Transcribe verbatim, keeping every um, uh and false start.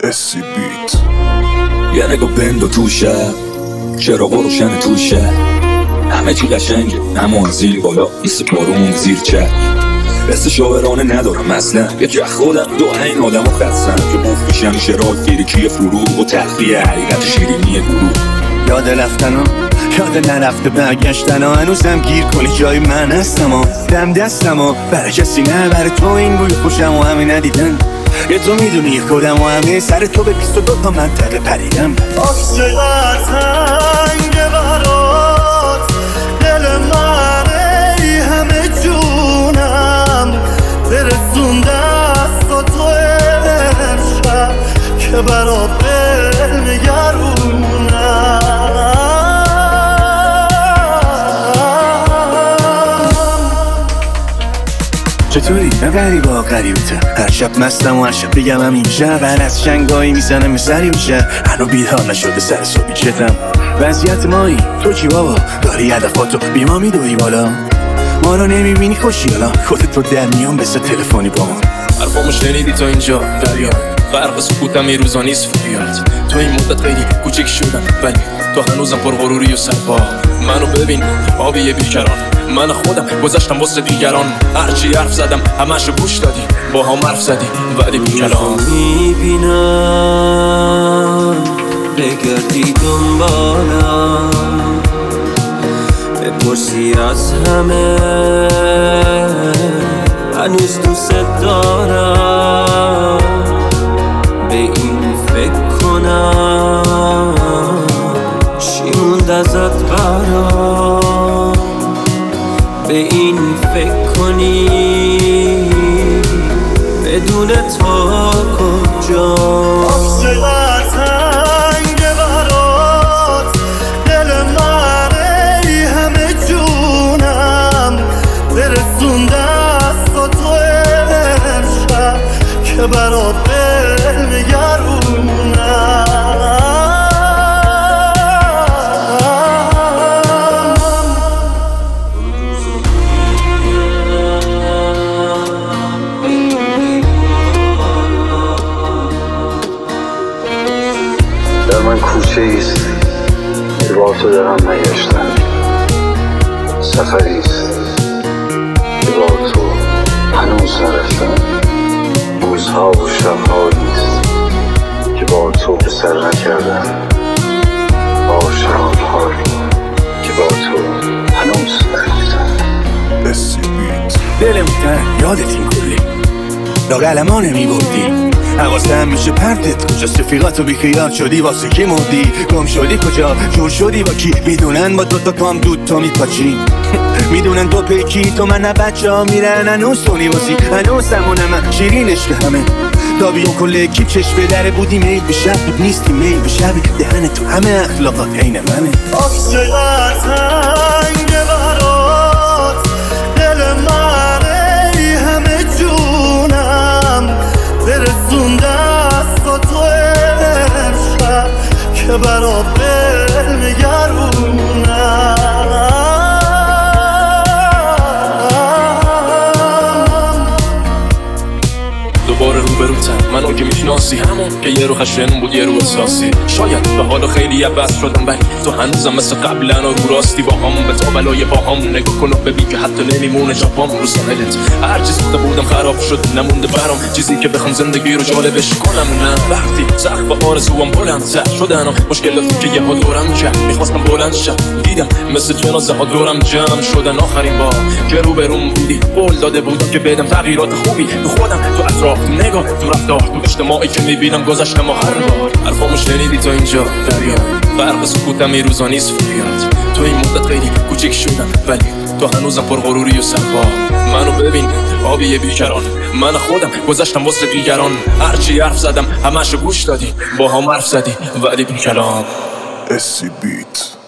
اسی بیت. یه نگاه بندو توشه، چراغ روشن توشه، همه چی قشنگه اما زیر بالا ایست بارون زیر چه بست شاورانه ندارم اصلا. یه جه خودم دو این آدم و خستم که مفت میشم شراک فیرکی فروغ و تخفیه حقیقت شیرینی گروه. یاد رفتن ها، یاد نرفته برگشتن ها، هنوزم گیر کنی جای من هستم ها، دم دستم ها، برای کسی نه برای تو این روی خوشم و همه ندیدن. یه تو میدونی خودم و همه سر تو به بیست و دو تا منطقه پریدم. آخ چقدر تنگه برات دل من، ای همه جونم برسون دست و تو امشب که برا بل نگرونم. چطوری؟ نبری با غریبتم، هر شب مستم و هر شب بگم هم این شب هر از شنگایی میزنم سری میشه، هنو بیدار نشده سر صبحی چتم. وضعیت مایی تو چی بابا؟ داری هدفاتو بی ما میدوی بالا، ما رو نمیبینی خوشیالا، خودت رو در میان بسه تلفنی با ما. حرفامو شنیدی تا اینجا دریا، فرق سکوتم این روزا نیست فریاد. تو این مدت خیلی کوچیک شدم ولی تو هنوزم پر غروری و سرپا. منو ببین آبی بیکران، من خودم گذاشتم واسه دیگران. هرچی حرف زدم همشو گوش دادی، با هم حرف زدی ولی بیکلام. میبینم بگردی دنبالم، بپرسی از همه هنوز دوست دارم، به این فکر کنم چی موند ازت برام، به این فکر کنی بدون تو کجا. آخ چقدر تنگه برات دل من، ای همه جونم برسون دست و تو امشب که برا بل نگرونم. در من کوچه ایست که با تو دارم نگشتن، سفریست که با تو هنوز نرفتن، روزها و شبهاییست که با تو به سر نکردن، عاشقانهایی که با تو هنوز نرفتن. اسی بیت. دلم تن یادت این کلی لاغلما نمیبردی، حواسم میشه پرتت کجاست، رفیقاتو بیخیال شدی واسه کی مردی، گم شدی کجا جور شدی با کی، میدونن با دو تا پام دود تو میپاچی میدونن دو پیکی تو من بچه ها میرن هنوز تو نیوازی، هنوز همونه من شیرینش که همه دابی و کل اکیب چشم به در بودی میل به شب بود نیستی میل به شبی دهن تو همه اخلاقات عین منه. آخ چقدر تنگه برات دل من، ای همه جونم برسون دست و تو امشب که برا بل نگرونم. دوباره روبروتم منو که میشناسی، همون که یه رو خشن بود یه رو احساسی. شاید به حالا خیلی عوض شدم ولی تو هنوزم مثل قبلا رو راستی با هم، به تا بلای با هم نگاه کن و ببین که حتی نمیمونه جاپام رو ساحلت. هر چیز ساخته بودم خراب شد نمونده برام چیزی که بخوام زندگی رو جالبش کنم. نه وقتی سقف آرزوام بلندتر شدن و مشکلاتی که یه ها دورم کرد میخواستم بلند شم، دیدم مثل جنازه ها دورم جمع شدن. آخرین بار که روبروم بودی قول داده بودم که بدم تغییرات خوبی تو خودم، تو اطراف، تو نگاه، تو رفتار، تو اجتماعی که میبینم گذشتم و هر بار. حرفامو شنیدی تا اینجا دریا، فرق سکوتم این روزا نیست فریاد. تو این مدت خیلی کوچیک شدم ولی تو هنوزم پر غروری و سرپا. منو ببین آبی بیکران، من خودم گذاشتم واسه دیگران. هرچی حرف زدم همشو گوش دادی، با هم حرف زدی ولی بی کلام. اسی بیت.